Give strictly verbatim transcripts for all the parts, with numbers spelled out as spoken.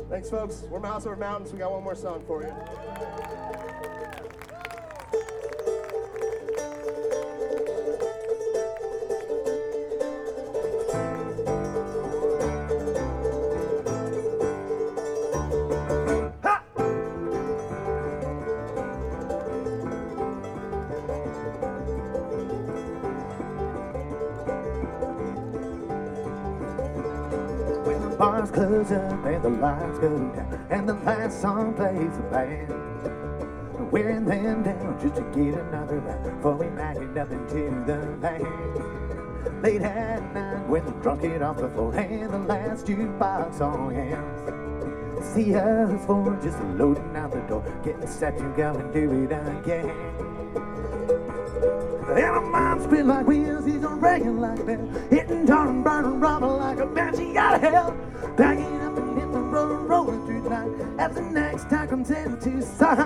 Thanks, folks. We're Miles Over Mountains. We got one more song for you. Bars close up and the lights go down, and the last song plays the band. Wearing them down just to get another round before we pack it up into the van. Late at night when the drunk get off the floor and the last jukebox song ends. See us four just loading out the door, getting set to go and do it again. And our minds spin like wheels, he's on ringing like a bell, hitting, darting, burning, robbing like a banshee out of hell. Backing up and hit the road, rolling through the night as the next time comes into sight.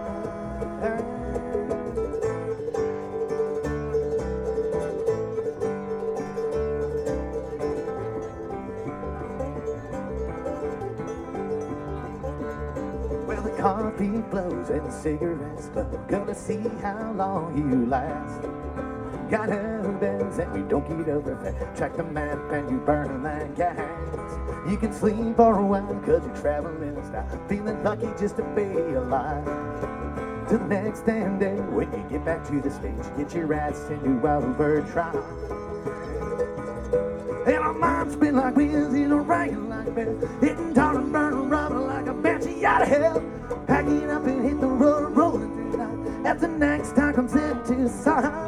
Well, the coffee blows and the cigarettes blow, gonna see how long you last. Got no bells and we don't get over fast. Track the map and you burn that gas. You can sleep for a while cause you're traveling in style, feeling lucky just to be alive. Till the next damn day when you get back to the stage, get your ass into overdrive. And our minds spin like wheels, you know, ringing like a bell, hitting, darting, burning, robbing like a banshee out of hell. Packing up and hit the road, rolling through the night as the next time comes into sight.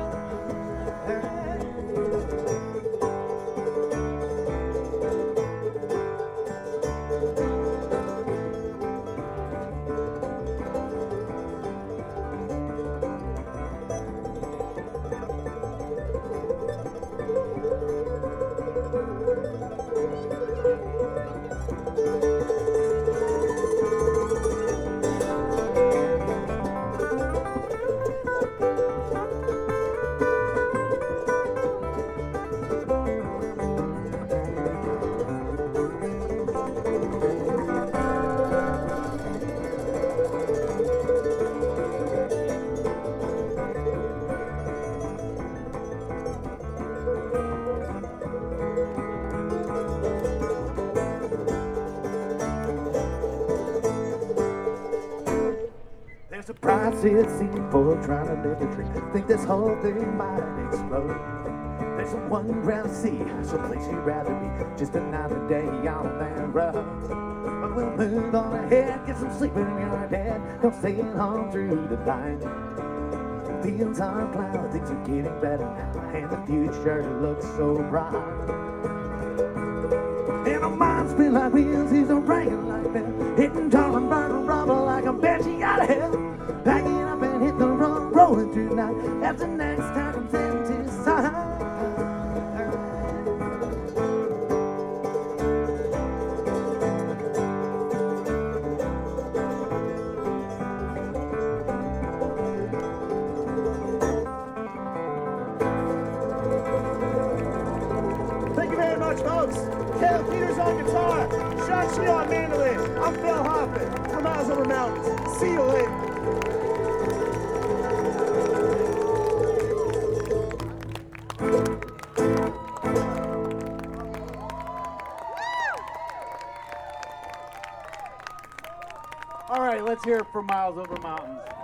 There's a price it seems for trying to live a dream. Think this whole thing might explode. There's a one ground sea, some place you'd rather be, just another day on that road. But we'll move on ahead, get some sleep when you're dead. Don't stay at home through the night. Fields are plowed, things are getting better now, and the future looks so bright. And our minds spin like wheels, he's a ringing like bell, hitting, darting, burning, robbing like a banshee out of hell. Packing up and hit the road, rolling through the night as the next time comes into sight. Thank you very much, folks. Caleb Peters on guitar, Sean Shee on mandolin. I'm Phil Hoffman from Miles Over Mountains. See you later. All right, let's hear it for Miles Over Mountains.